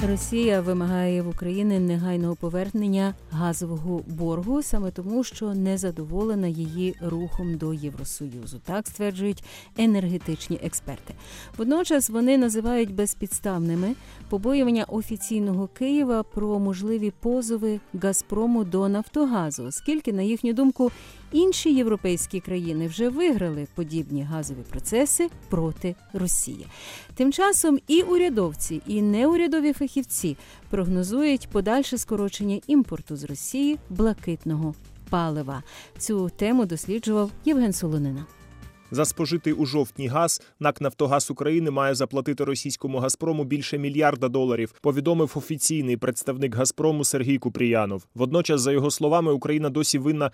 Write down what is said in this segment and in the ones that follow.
Росія вимагає в Україні негайного повернення газового боргу, саме тому, що не задоволена її рухом до Євросоюзу. Так стверджують енергетичні експерти. Водночас вони називають безпідставними побоювання офіційного Києва про можливі позови «Газпрому» до «Нафтогазу», оскільки, на їхню думку, інші європейські країни вже виграли подібні газові процеси проти Росії. Тим часом і урядовці, і неурядові фахівці прогнозують подальше скорочення імпорту з Росії блакитного палива. Цю тему досліджував Євген Солонина. За спожитий у жовтні газ НАК «Нафтогаз України» має заплатити російському «Газпрому» більше $1 мільярда, повідомив офіційний представник «Газпрому» Сергій Купріянов. Водночас, за його словами, Україна досі винна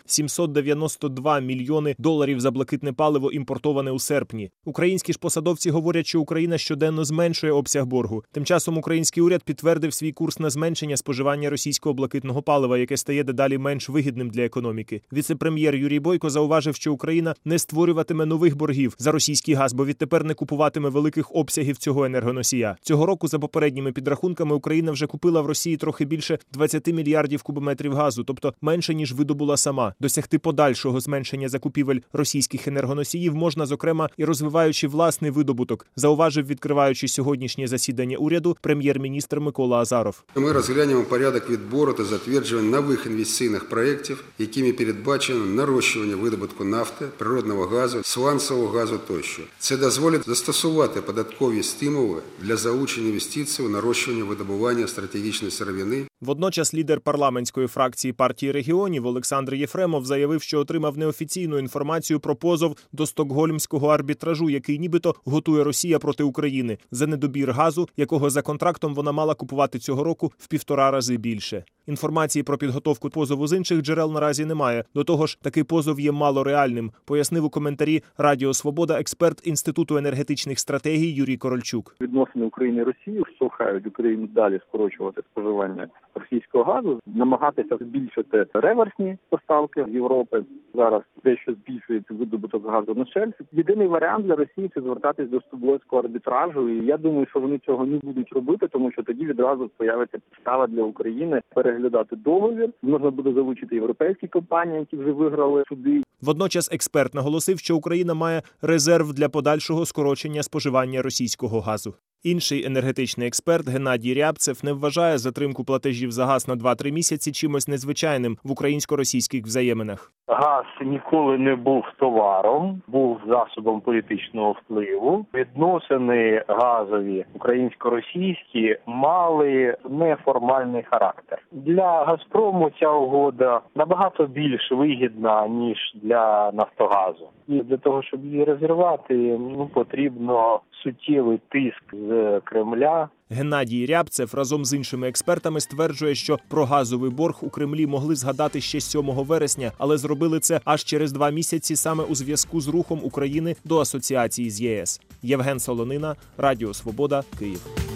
$792 мільйони за блакитне паливо, імпортоване у серпні. Українські ж посадовці говорять, що Україна щоденно зменшує обсяг боргу. Тим часом український уряд підтвердив свій курс на зменшення споживання російського блакитного палива, яке стає дедалі менш вигідним для економіки. Віце-прем'єр Юрій Бойко зауважив, що Україна не створюватиме нових боргів за російський газ, бо відтепер не купуватиме великих обсягів цього енергоносія. Цього року, за попередніми підрахунками, Україна вже купила в Росії трохи більше 20 мільярдів кубометрів газу, тобто менше, ніж видобула сама. Досягти подальшого зменшення закупівель російських енергоносіїв можна, зокрема, і розвиваючи власний видобуток, зауважив, відкриваючи сьогоднішнє засідання уряду, прем'єр-міністр Микола Азаров. Ми розглянемо порядок відбору та затвердження нових інвестиційних проєктів, якими передбачено нарощування видобутку нафти, природного газу, сланцевого газу тощо. Це дозволить застосувати податкові стимули для залучення інвестицій у нарощування видобування стратегічної сировини. Водночас лідер парламентської фракції партії регіонів Олександр Єфремов заявив, що отримав неофіційну інформацію про позов до Стокгольмського арбітражу, який нібито готує Росія проти України за недобір газу, якого за контрактом вона мала купувати цього року в 1,5 рази більше. Інформації про підготовку позову з інших джерел наразі немає. До того ж, такий позов є малореальним, пояснив у коментарі Радіо Свобода експерт Інституту енергетичних стратегій Юрій Корольчук. Відносини України і Росії штовхають Україну далі скорочувати споживання російського газу, намагатися збільшити реверсні поставки з Європи. Зараз дещо збільшується видобуток газу на шельфі. Єдиний варіант для Росії – це звертатись до Стокгольмського арбітражу. І я думаю, що вони цього не будуть робити, тому що тоді відразу з'явиться підстава для України переглядати договір. Можна буде залучити європейські компанії, які вже виграли суди. Водночас експерт наголосив, що Україна має резерв для подальшого скорочення споживання російського газу. Інший енергетичний експерт Геннадій Рябцев не вважає затримку платежів за газ на 2-3 місяці чимось незвичайним в українсько-російських взаєминах. Газ ніколи не був товаром, був засобом політичного впливу. Відносини газові українсько-російські мали неформальний характер. Для «Газпрому» ця угода набагато більш вигідна, ніж для «Нафтогазу». І для того, щоб її розірвати, потрібно суттєвий тиск з Кремля. Геннадій Рябцев разом з іншими експертами стверджує, що про газовий борг у Кремлі могли згадати ще 7 вересня, але зробили це аж через 2 місяці саме у зв'язку з рухом України до асоціації з ЄС. Євген Солонина, Радіо Свобода, Київ.